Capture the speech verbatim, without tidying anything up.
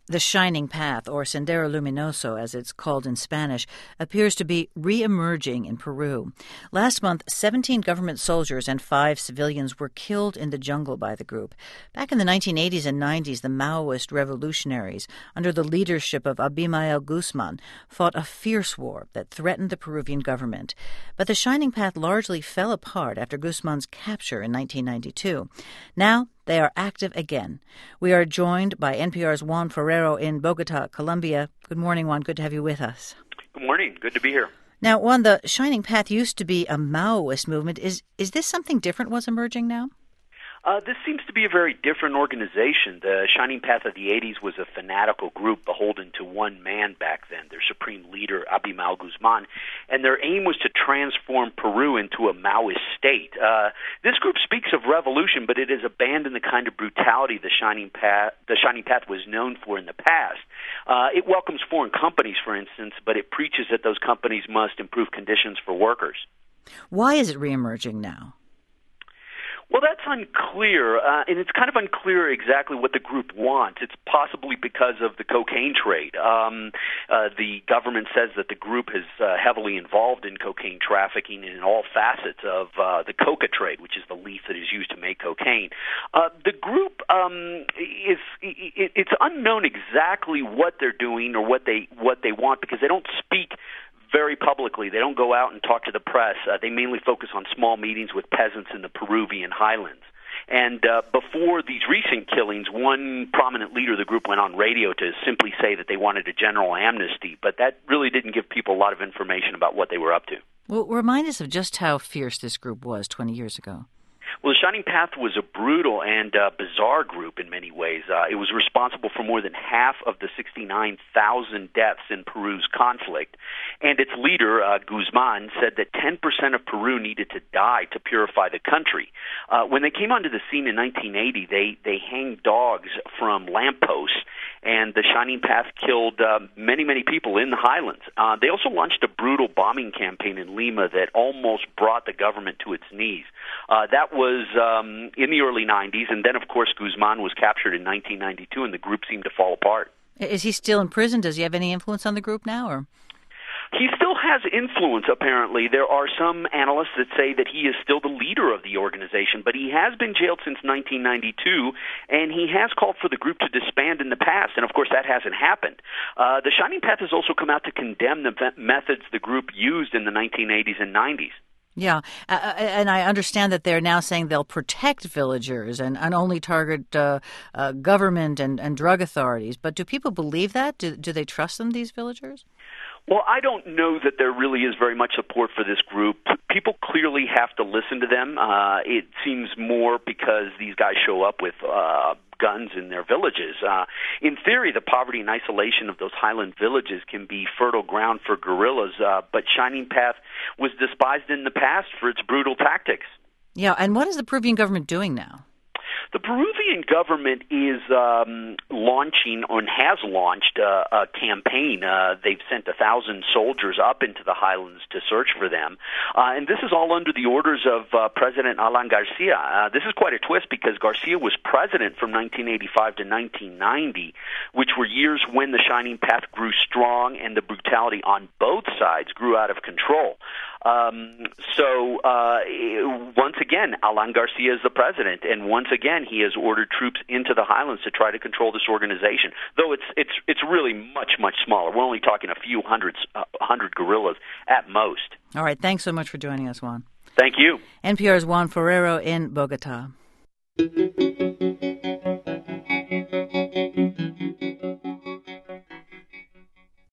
The Shining Path, or Sendero Luminoso, as it's called in Spanish, appears to be re-emerging in Peru. Last month, seventeen government soldiers and five civilians were killed in the jungle by the group. Back in the nineteen eighties and nineties, the Maoist revolutionaries, under the leadership of Abimael Guzman, fought a fierce war that threatened the Peruvian government. But the Shining Path largely fell apart after Guzman's capture in nineteen ninety-two. Now, they are active again. We are joined by N P R's Juan Ferrero in Bogota, Colombia. Good morning, Juan. Good to have you with us. Good morning. Good to be here. Now, Juan, the Shining Path used to be a Maoist movement. Is is this something different what's emerging now? Uh, this seems to be a very different organization. The Shining Path of the eighties was a fanatical group beholden to one man back then, their supreme leader, Abimael Guzman, and their aim was to transform Peru into a Maoist state. Uh, this group speaks of revolution, but it has abandoned the kind of brutality the Shining Path, the Shining Path was known for in the past. Uh, it welcomes foreign companies, for instance, but it preaches that those companies must improve conditions for workers. Why is it reemerging now? Well, that's unclear, uh, and it's kind of unclear exactly what the group wants. It's possibly because of the cocaine trade. Um, uh, the government says that the group is uh, heavily involved in cocaine trafficking in all facets of uh, the coca trade, which is the leaf that is used to make cocaine. Uh, the group um, is it, it's unknown exactly what they're doing or what they what they want because they don't speak very publicly. They don't go out and talk to the press. Uh, they mainly focus on small meetings with peasants in the Peruvian highlands. And uh, before these recent killings, one prominent leader of the group went on radio to simply say that they wanted a general amnesty, but that really didn't give people a lot of information about what they were up to. Well, remind us of just how fierce this group was twenty years ago. Well, the Shining Path was a brutal and uh, bizarre group in many ways. Uh, it was responsible for more than half of the sixty-nine thousand deaths in Peru's conflict. And its leader, uh, Guzman, said that ten percent of Peru needed to die to purify the country. Uh, when they came onto the scene in nineteen eighty, they, they hanged dogs from lampposts, and the Shining Path killed uh, many, many people in the highlands. Uh, they also launched a brutal bombing campaign in Lima that almost brought the government to its knees. Uh, that was um, in the early nineties, and then, of course, Guzman was captured in nineteen ninety-two, and the group seemed to fall apart. Is he still in prison? Does he have any influence on the group now? Or he still has influence, apparently. There are some analysts that say that he is still the leader of the organization, but he has been jailed since nineteen ninety-two, and he has called for the group to disband in the past, and of course that hasn't happened. Uh, the Shining Path has also come out to condemn the methods the group used in the nineteen eighties and nineties. Yeah, uh, and I understand that they're now saying they'll protect villagers and, and only target uh, uh, government and, and drug authorities. But do people believe that? Do, do they trust them, these villagers? Well, I don't know that there really is very much support for this group. People clearly have to listen to them. Uh, it seems more because these guys show up with uh, guns in their villages. Uh, in theory, the poverty and isolation of those highland villages can be fertile ground for guerrillas, uh, but Shining Path was despised in the past for its brutal tactics. Yeah, and what is the Peruvian government doing now? The Peruvian government is um, launching, or has launched, uh, a campaign. Uh, they've sent a thousand soldiers up into the highlands to search for them. Uh, and this is all under the orders of uh, President Alan Garcia. Uh, this is quite a twist because Garcia was president from nineteen eighty-five to nineteen ninety, which were years when the Shining Path grew strong and the brutality on both sides grew out of control. Um, so, uh, once again, Alan Garcia is the president, and once again, he has ordered troops into the highlands to try to control this organization. Though it's it's it's really much much smaller. We're only talking a few hundreds, uh, hundred guerrillas at most. All right, thanks so much for joining us, Juan. Thank you. N P R's Juan Ferrero in Bogota.